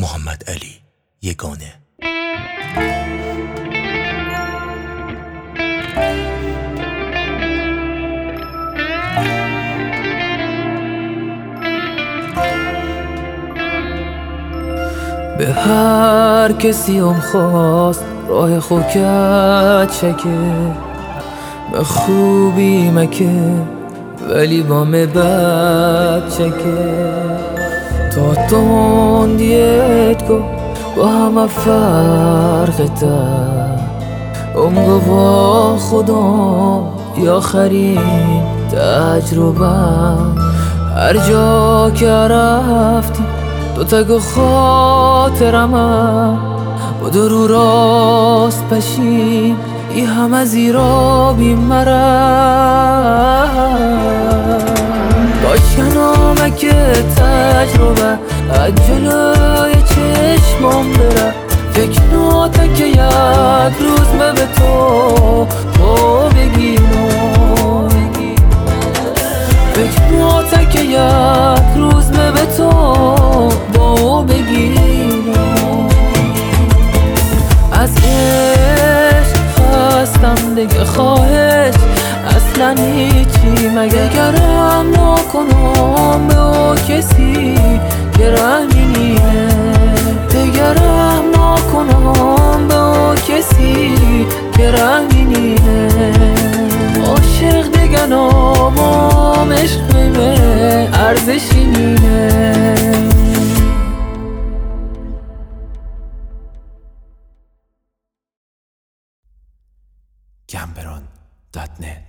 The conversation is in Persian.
محمد علی یگانه. به هر کسیم خواست راه خوکت چکه، به خوبی مکه ولی با بد چکه. تا تندیت گو با همه فرق در عمق با خدا یا آخرین تجربه. هر جا که رفتی تو تگو خاطرم با درو راست پشیم ای همه زیرا بیمرم. باش کنامه که تجربه از جلوی چشمم بره، فکر ناته که یک روز به تو بگیرم. فکر ناته که یک روز به تو بگیرم. از عشق خواستم دیگه خواهش اصلا هیچی، مگه گرم نکنم به او کسی که رحمینه. دیگه رحم نکنم به او کسی که رحمینه. عاشق دیگه نامم عشق میمه ارزشی نینه. Gamberon.net